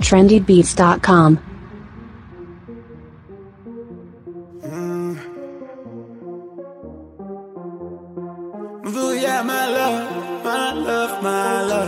trendybeats.com. Wil jij my love, my love, my love?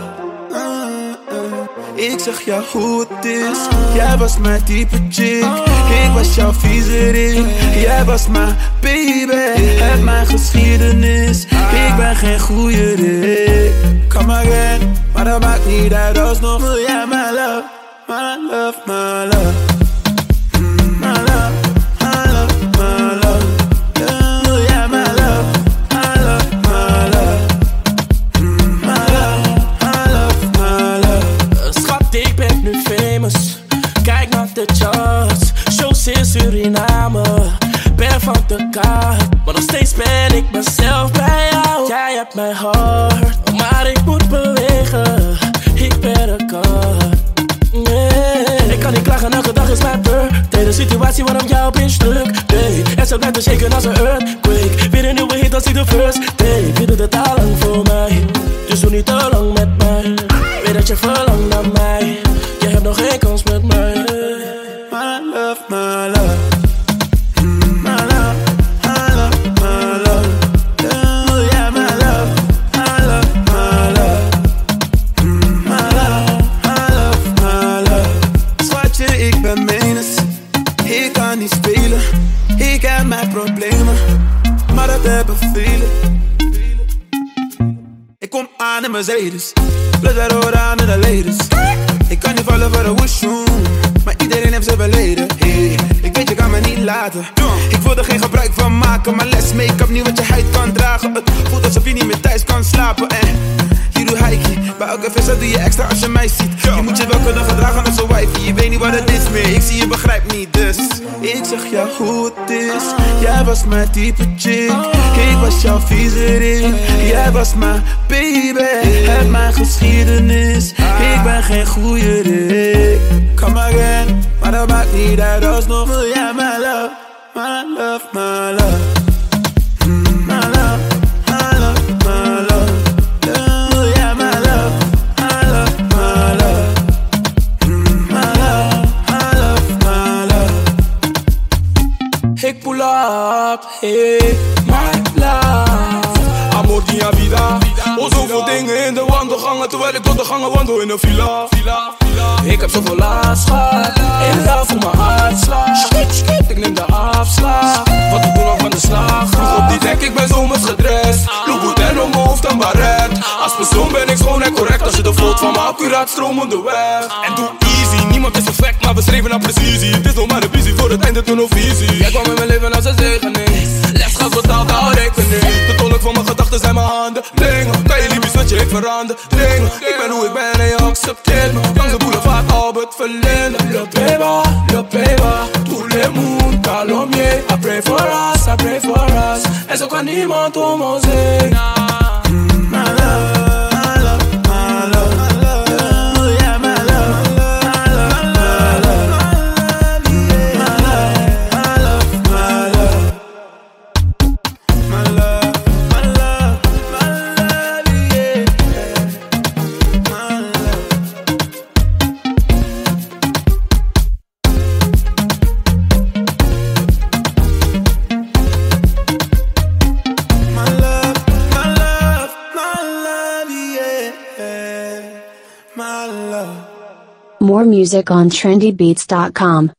Ik zeg jou hoe het is. Jij was mijn type chick. Ik was jouw viezerik. Jij was mijn baby. Heb mijn geschiedenis. Ik ben geen goeie Rick. Come again, maar dat maakt niet uit. Alsnog wil jij my love, my love, my love. My love, my love, my love. Wil jij my love, my love, my love. My love, my love, my love. Schat, ik ben nu famous. Kijk naar de charts. Shows in Suriname. Ben van de kaart. Maar nog steeds ben ik mezelf bij jou. Jij hebt mijn hart, maar ik moet bewegen. Ik ben een kat. Nee, ik kan niet klagen, elke dag is mijn birthday. De situatie waarom jou op in stuk deed. En zo blijft te shaken als een earthquake. Weer een nieuwe hit als ik de first take. Je doet het al lang voor mij, dus doe niet te lang met mij. Weet dat je verlangt naar mij. Je hebt nog geen kans met mij. My love, my love. My love, my love, my love. Oh yeah, my love, my love, my love. My love, my love, my love. Schatje, ik ben menens. Ik kan niet spelen. Ik heb mijn problemen, maar dat hebben velen. Ik kom aan in Mercedes, plus wij horen aan in de ladies. Ik kan niet vallen voor de woeshoe, maar iedereen heeft zijn verleden. Hey, ik weet je kan me niet laten. Ik wil er geen gebruik van maken, maar less make-up niet wat je huid kan dragen. Het voelt alsof je niet meer thuis kan slapen. Je doet hikey, bij elke visser doe je extra als je mij ziet. Je moet je wel kunnen gedragen als een wifey. Je weet niet wat het is meer, ik zie je begrijpt niet dus. Ik zeg jou hoe het is. Jij was mijn type chick. Ik was jouw viezerik. Jij was mijn baby. Heb mijn geschiedenis. Ik ben geen goeie Rick. Come again, maar dat maakt niet uit. Alsnog wil jij my love, my love, my love. My love, my love, my love. Wil jij my love, my love, my love. My love, my love, my love. Ik pull up, hey, my love. Amor dia vida. Oh, zoveel dingen in de wandelgangen, terwijl ik door de gangen wandel in een villa. Ik heb zoveel last gehad, in jou voor mijn hartslag. Ik neem de afslag, wat ik doe nog van de slag. Vroeg op die dek, ik ben zomers gedrest. Louboutin om mijn hoofd en baret. Als persoon ben ik schoon en correct. Als je de vloot van me accuraat stromende weg. En doe easy, niemand is perfect, maar we streven naar precisie. Het is nog maar een visie, voor het einde toen een visie. Jij kwam in mijn leven als een zegening. Lesgas betaald, hou rekening. De tolk van mijn gedachten zijn mijn handen. Dingen, kan je liefjes dat je ik verander. Dingen, ik ben hoe ik ben en je accepteert me. Langs de boulevard Albert Verlinde. Le peba, tout le monde calomnier. I pray for us, I pray for us. En zo kan niemand om ons heen. My love. More music on trendybeats.com.